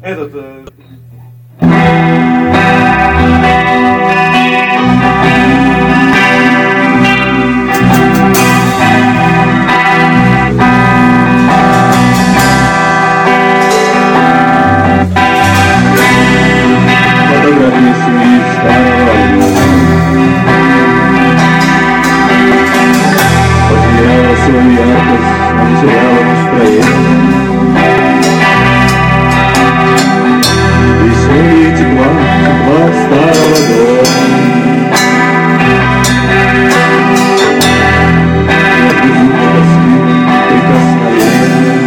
Этот... Фотографии семьи старого потеряла свою яркость, потеряла настроение. Веселье тепла, тепла старого дома. Я безумно тоскливо прикосновение.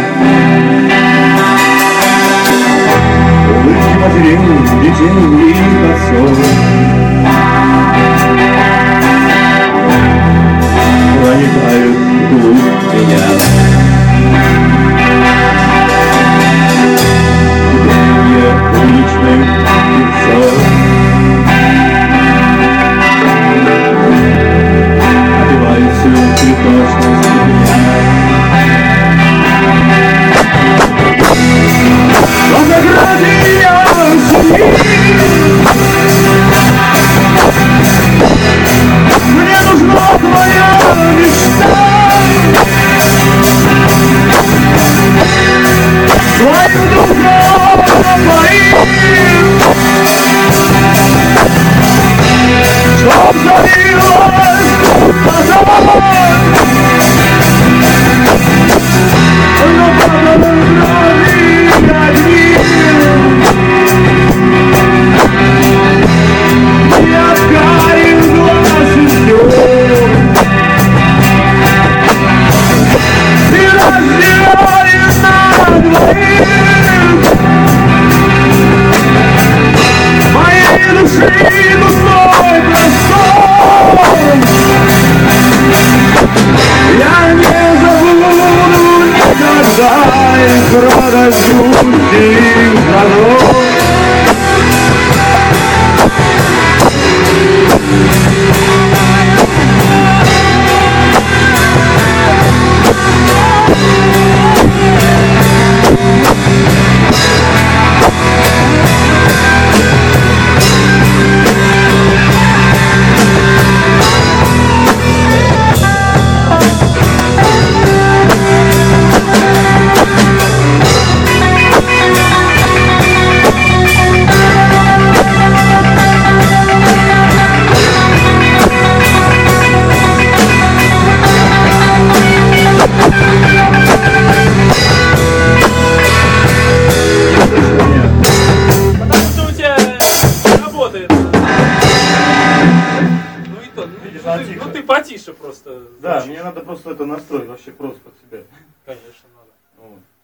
Улыбки матерей, детей и отцов. Проникают вглубь меня. Гудение уличных певцов. Отбивает всю цветочность меня. Фотография мне нужна твоя мечта. Твою душу твоим, чтоб залилась глаза. Но потом крови одни. Я карих глаз идет и разделяет на двоих моей души густой простор. Я не забуду никогда их родослужих годов. Ну ты потише просто. Да, мне надо просто это настроить вообще просто под себя. Конечно, надо. Вот.